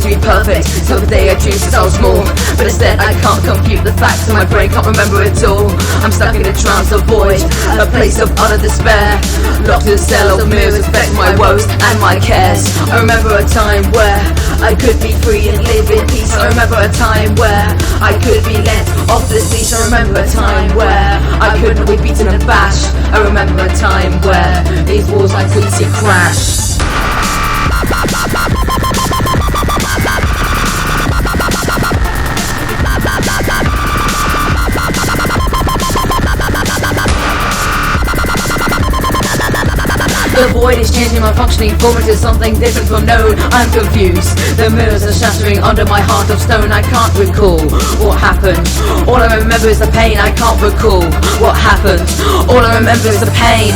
to be perfect, so the day I dreamed since I was small. But instead I can't compute the facts and my brain can't remember it all. I'm stuck in a trance of void, a place of utter despair. Locked in a cell of mirrors reflect my woes and my cares. I remember a time where I could be free and live in peace. I remember a time where I could be let off this leash. I remember a time where I couldn't be beaten and bashed. I remember a time where these walls I couldn't see crash. The void is changing my functioning form into something different from known. I'm confused. The mirrors are shattering under my heart of stone. I can't recall what happened. All I remember is the pain. I can't recall what happened. All I remember is the pain.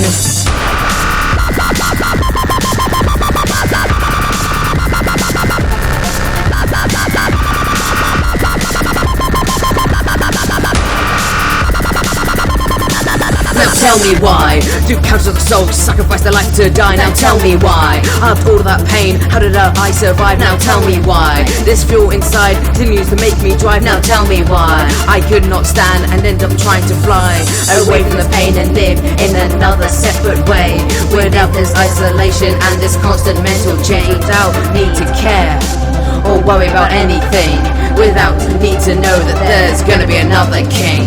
Tell me why do countless of souls sacrifice their life to die? Now tell me why. After all of that pain, how did I survive? Now tell me why. This fuel inside continues to make me drive. Now tell me why I could not stand and end up trying to fly away from the pain and live in another separate way. Without this isolation and this constant mental change, without need to care or worry about anything, without the need to know that there's gonna be another king.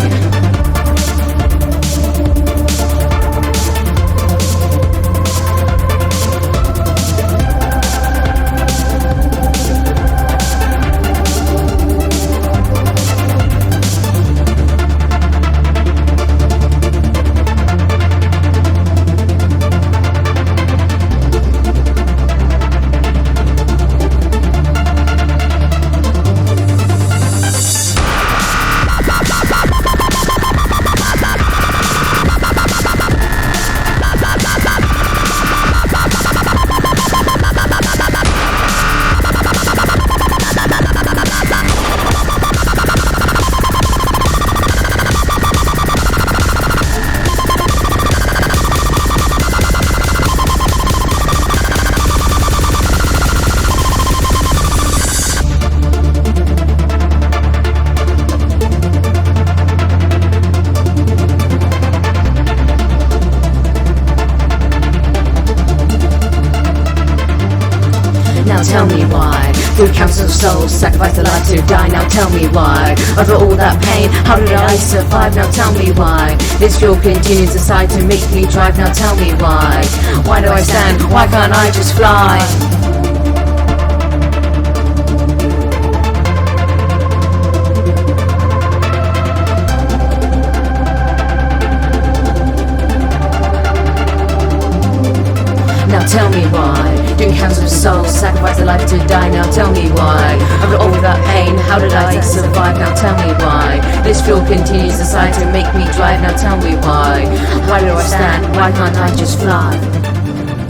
Now tell me why do countless of souls sacrifice their life to die? Now tell me why. After all that pain, how did I survive? Now tell me why. This fuel continues to decide to make me drive. Now tell me why. Why do I stand? Why can't I just fly? Now tell me why do countless of souls sacrifice their life to die? Now tell me why. After all that pain, how did I survive? Now tell me why. This fuel continues to decide to make me drive. Now tell me why. Why do I stand? Why can't I just fly?